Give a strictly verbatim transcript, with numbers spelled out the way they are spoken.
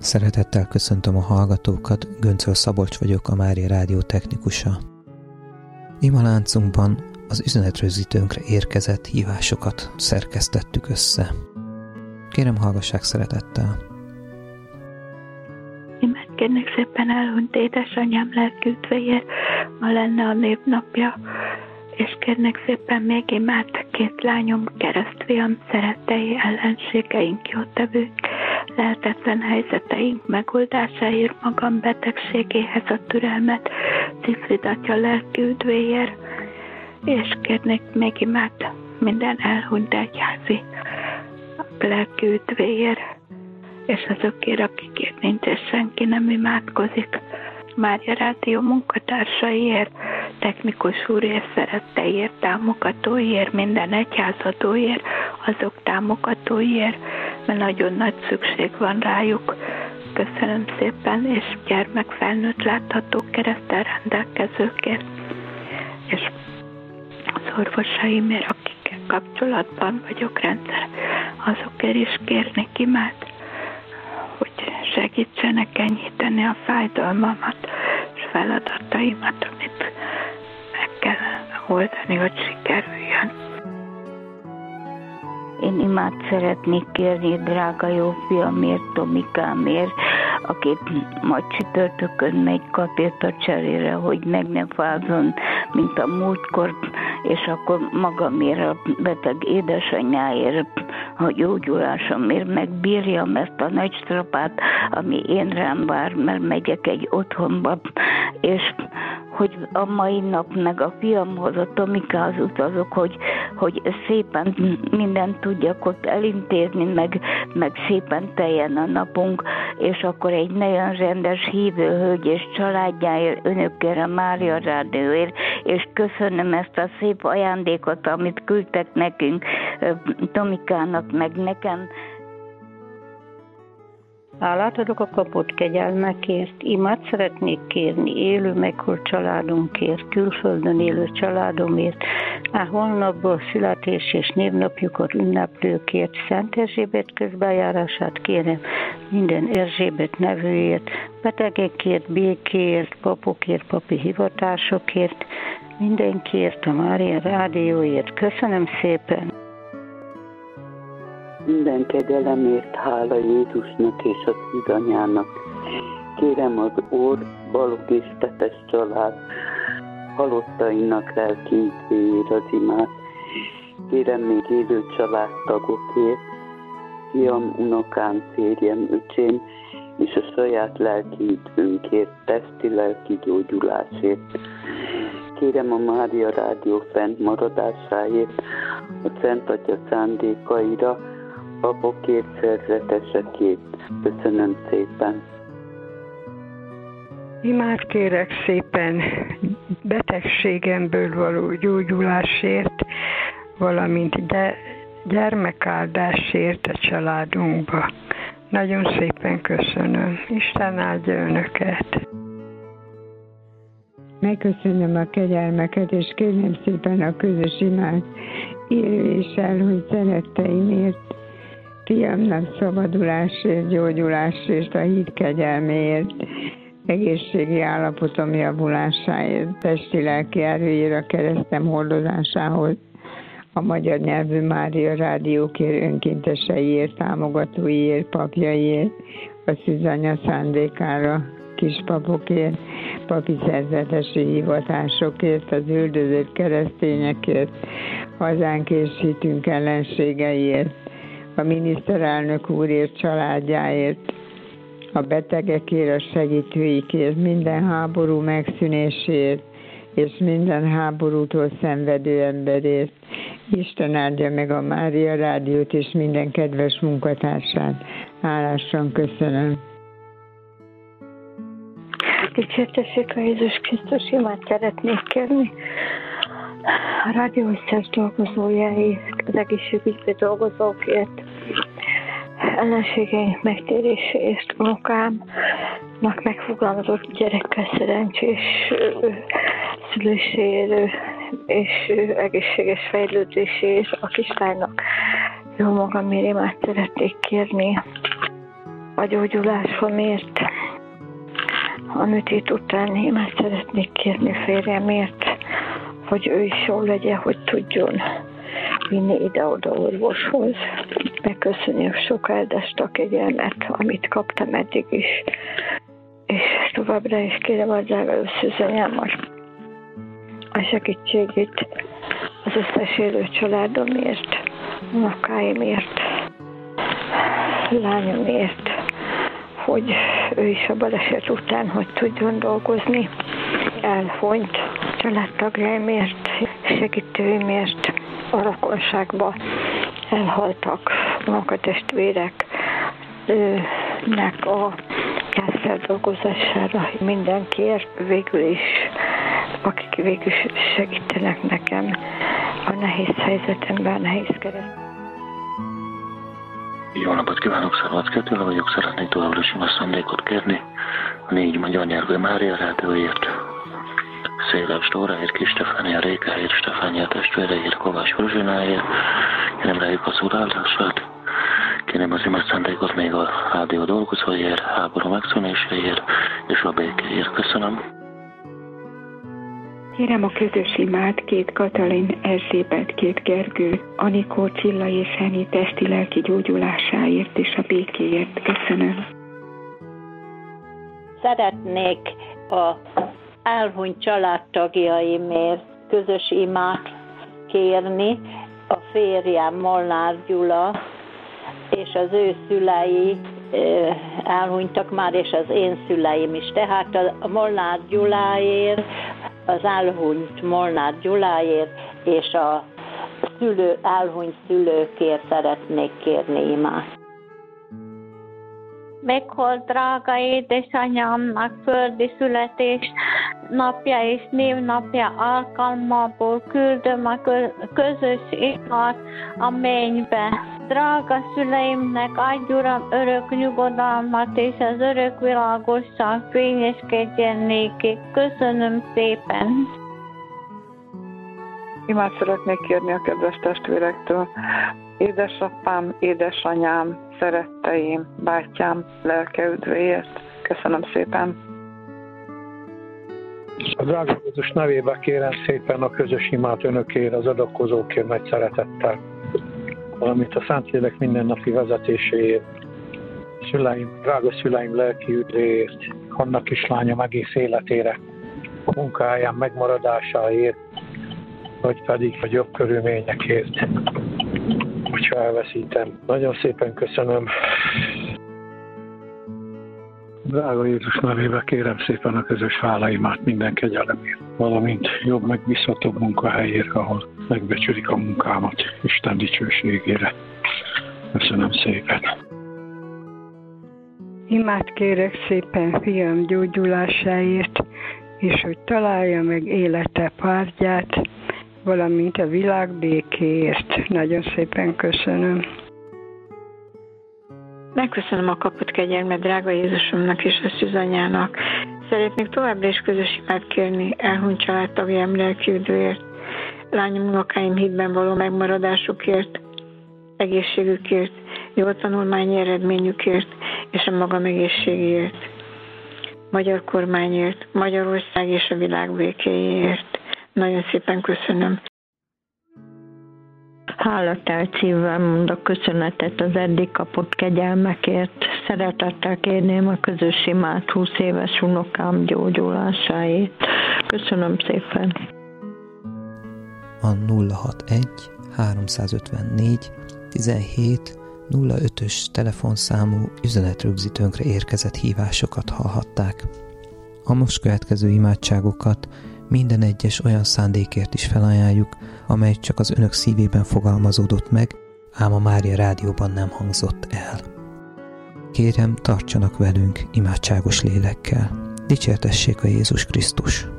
Szeretettel köszöntöm a hallgatókat, Göncöl Szabolcs vagyok, a Mária Rádió technikusa. Imaláncunkban az üzenetrögzítőnkre érkezett hívásokat szerkesztettük össze. Kérem, hallgassák szeretettel. Kérnek szépen elhunyt édesanyám lelkiüdvéért, ma lenne a névnapja, és kérnek szépen még imát két lányom, keresztfiam, szerettei, ellenségeink, jótevők, lehetetlen helyzeteink megoldásáért, magam betegségéhez a türelmet, Zifrid atya lelkiüdvéért, és kérnek még imát minden elhunyt egyházi lelkiüdvéért, és azokért, akikért nincs, és senki nem imádkozik. Mária Rádió munkatársaiért, technikus úrért, szeretteiért, támogatóiért, minden egyházadóért, azok támogatóiért, mert nagyon nagy szükség van rájuk. Köszönöm szépen, és gyermekfelnőtt látható kereszttel rendelkezőkért, és az orvosaimért, akikkel kapcsolatban vagyok rendszer, azokért is kérnék imát, hogy segítsenek enyhíteni a fájdalmamat és feladataimat, amit meg kell oldani, hogy sikerüljön. Én imát szeretnék kérni drága jó fiamért, Tomikámért, aki majd csütörtökön megy kapért cserére, hogy meg ne fázzon, mint a múltkor, és akkor magamért, a beteg édesanyjáért, a gyógyulásomért megbírjam ezt a nagy strapát, ami én rám vár, mert megyek egy otthonba, és hogy a mai nap meg a fiamhoz, a Tomikához utazok, hogy, hogy szépen mindent tudjak ott elintézni, meg, meg szépen teljen a napunk, és akkor egy nagyon rendes hívő hölgy és családjáért, önökkel a Mária Rádióért, és köszönöm ezt a szép ajándékot, amit küldtek nekünk, Tomikának, meg nekem. Hálát adok a kapott kegyelmekért, imát szeretnék kérni élő meghalt családunkért, külföldön élő családomért, a holnapból születés és névnapjukat ünneplőkért, Szent Erzsébet közbejárását kérem, minden Erzsébet nevűért, betegekért, békéért, papokért, papi hivatásokért, mindenkiért, a Mária Rádióért. Köszönöm szépen! Minden kegyelemért hála Jézusnak és a Szűzanyának. Kérem az Ór, Balogh és Tetes család halottainak lelkiüdvéért az imát. Kérem még élő családtagokért, fiam, unokám, férjem, öcsém, és a saját lelkiüdvünkért, testi-lelki gyógyulásért. Kérem a Mária Rádió fennmaradásáért, a Szent Atya szándékaira, papokért, szerzetesekért. Köszönöm szépen. Imát kérek szépen betegségemből való gyógyulásért, valamint de gyermekáldásért a családunkba. Nagyon szépen köszönöm. Isten áldja önöket. Megköszönöm a kegyelmeket, és kérem szépen a közös imát éréssel, hogy szeretteimért, fiamnak szabadulásért, gyógyulásért, a hit kegyelméért, egészségi állapotom javulásáért, testi-lelki erőért, a keresztem hordozásához, a magyar nyelvű Mária Rádiókért, önkénteseiért, támogatóiért, papjaiért, a Szűzanya szándékára, kispapokért, papi szerzetesi hivatásokért, az üldözött keresztényekért, hazánk és hitünk ellenségeiért, a miniszterelnök úrért, családjáért, a betegekért, a segítőikért, minden háború megszűnésért, és minden háborútól szenvedő emberért. Isten áldja meg a Mária Rádiót és minden kedves munkatársát. Hálásan köszönöm. Dicsértessék a Jézus Krisztus, imát szeretnék kérni a rádió összes dolgozójáért, az egészségügyben dolgozókért, ellenségeink megtéréséért, unokámnak megfogalmazott gyerekkel szerencsés szüléséért és egészséges fejlődéséért, a kislánynak jó magamért imát szeretnék kérni. a gyógyulásomért. A műtét után imát szeretnék kérni férjemért, hogy ő is jól legyen, hogy tudjon vinni ide-oda orvoshoz. Megköszönjük sok áldást a kegyelmet, amit kaptam eddig is. És továbbra is kérem a drága összezanyámat a segítségét az összes élő családomért, unokáimért, lányomért, hogy ő is a baleset után, hogy tudjon dolgozni, elhunyt családtagjaimért, segítőimért, a rokonságba elhaltak unokatestvérek, nek a gyászfeldolgozására mindenkiért, végül is, akik végül segítenek nekem a nehéz helyzetemben, a nehéz kereszt. Jó napot kívánok, Szervacke Attila vagyok, szeretnék továbbra is a szándékot kérni a négy magyar nyelvű Mária rádióért, Széles Dóráért, Kis Stefánia Rékáért, Stefánia testvéreért, Kovács Rozsináért, kérem rájuk az úr áldását, kérem az imát szándékot még a rádió dolgozóért, háború megszűnéséért és a békéért. Köszönöm. Kérem a közös imát két Katalin, Erzsébet, két Gergő, Anikó, Csilla és Henny testi-lelki gyógyulásáért és a békéért. Köszönöm. Szeretnék a elhunyt családtagjaimért közös imát kérni. A férjem Molnár Gyula és az ő szülei elhunytak már, és az én szüleim is. Tehát a Molnár Gyuláért, az elhunyt Molnár Gyuláért és a szülő, elhunyt szülőkért szeretnék kérni imát. Meghalt drága édesanyámnak földi születés napja és névnapja alkalmából küldöm a közös imát a mennybe. Drága szüleimnek adj, Uram, örök nyugodalmat, és az örök világosság fényeskedjen nékik. Köszönöm szépen! Imát szeretnék kérni a kedves testvérektől. Édesapám, édesanyám, szeretteim, bátyám, lelke üdvéért. Köszönöm szépen! A drága Jézus nevébe kérem szépen a közös imát önökért, az adakozókért nagy szeretettel, valamint a Szentlélek mindennapi vezetéséért, szüleim, drága szüleim lelki üdvéért, Hanna kislányom egész életére, munkáján megmaradásáért, vagy pedig a jobb körülményekért, hogyha elveszítem. Nagyon szépen köszönöm. Drága Jézus nevébe kérem szépen a közös hálaimát minden kegyelemért, valamint jobb, megbízhatóbb munkahelyért, ahol megbecsülik a munkámat Isten dicsőségére. Köszönöm szépen. Imát kérek szépen fiam gyógyulásáért, és hogy találja meg élete pártját, valamint a világ békéért. Nagyon szépen köszönöm. Megköszönöm a kapott kegyelmet drága Jézusomnak és a szűzanyának. Szeretnék továbbra is közös imát kérni elhunyt családtagjaim lelki üdvéért, lányom, unokáim hitben való megmaradásukért, egészségükért, jó tanulmányi eredményükért és a magam egészségéért, magyar kormányért, Magyarország és a világ békéjéért. Nagyon szépen köszönöm. Hálatelt szívvel mondok köszönetet az eddig kapott kegyelmekért. Szeretettel kérném a közös imát húsz éves unokám gyógyulásáért. Köszönöm szépen. A nulla hatvanegy háromszázötvennégy tizenhét nulla ötös telefonszámú üzenetrögzítőnkre érkezett hívásokat hallhatták. A most következő imádságokat minden egyes olyan szándékért is felajánljuk, amely csak az önök szívében fogalmazódott meg, ám a Mária rádióban nem hangzott el. Kérem, tartsanak velünk imádságos lélekkel. Dicsértessék a Jézus Krisztus!